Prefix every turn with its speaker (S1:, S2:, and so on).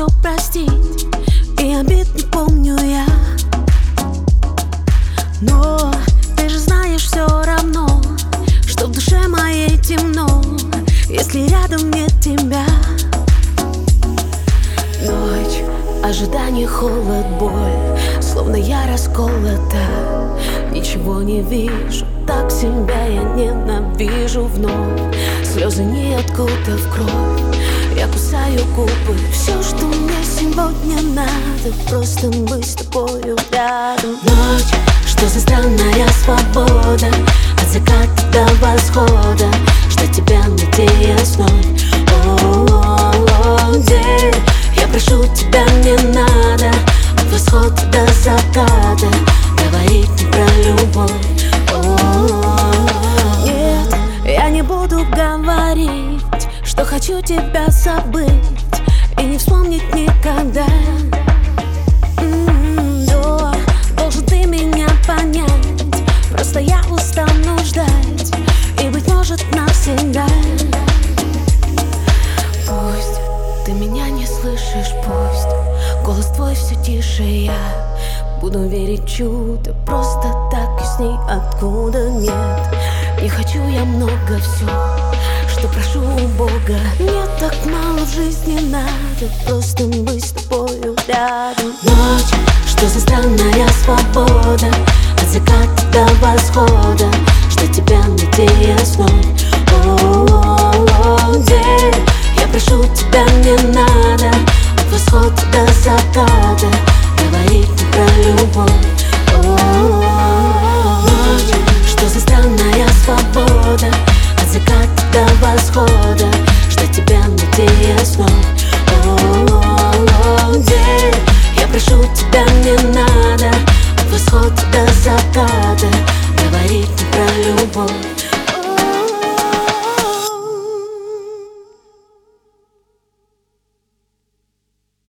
S1: все простить, и обид не помню я. Но ты же знаешь все равно, что в душе моей темно, если рядом нет тебя. Ночь, ожидание, холод, боль, словно я расколота. Ничего не вижу, так себя я ненавижу вновь. Слезы ниоткуда в кровь, я кусаю губы. Все, что мне сегодня надо, просто быть с тобою рядом. Ночь, что за странная свобода, от заката до восхода, ждать тебя, надеясь вновь. О-о-о, день, я прошу тебя, не надо от восхода до заката говорить не про любовь. Нет, я не буду говорить, что хочу тебя забыть и не вспомнить никогда. Но должен ты меня понять, просто я устану ждать, и, быть может, навсегда. Пусть ты меня не слышишь, пусть голос твой все тише, я буду верить в чудо, просто так и с ней откуда нет. Не хочу я много, все, что прошу у Бога. Мне так мало в жизни надо, просто быть с тобою рядом. Ночь, что за странная свобода, от заката до восхода, ждать тебя, надеясь вновь. О-о-о, день, я прошу тебя, не надо от восхода до заката говорить не про любовь. Ночь, что за странная свобода, от заката до восхода, ждать тебя, надеясь вновь.